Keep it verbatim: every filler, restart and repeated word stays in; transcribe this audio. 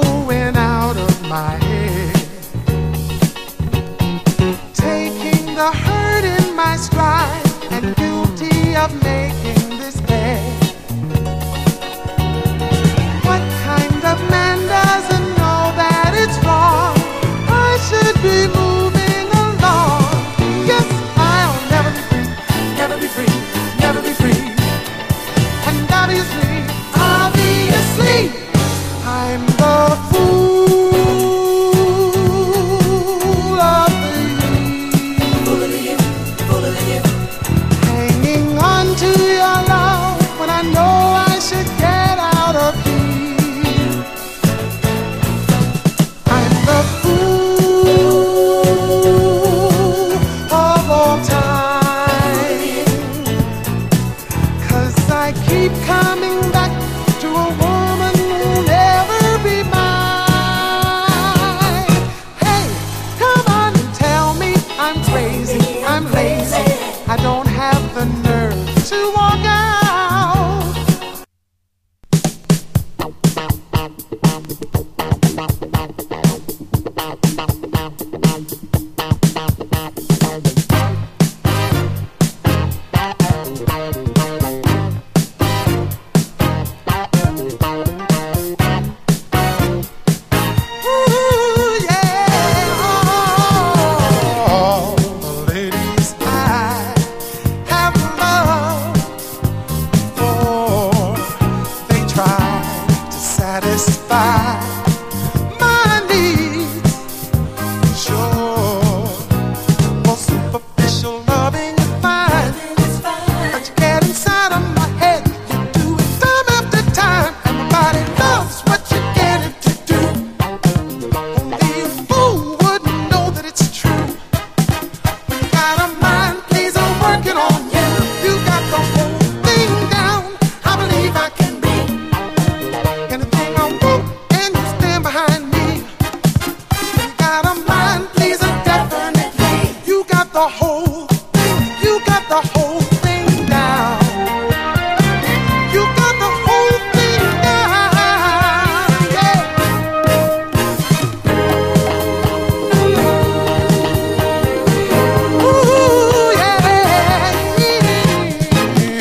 going out of my head, taking the hurt in my stride and guilty of making this bed. What kind of man doesn't know that it's wrong? I should be moving along. Yes, I'll never be free, never be free, never be free. And obviously, obviously, I'm the fool of the year. Hanging on to your love when I know I should get out of here. I'm the fool of all time, 'cause I keep coming back to a woman who'll never be mine. Hey, come on and tell me I'm crazy, I'm lazy, I don't have the nerve to walk out. Ooh, yeah. All the ladies I have loved before, they try to satisfy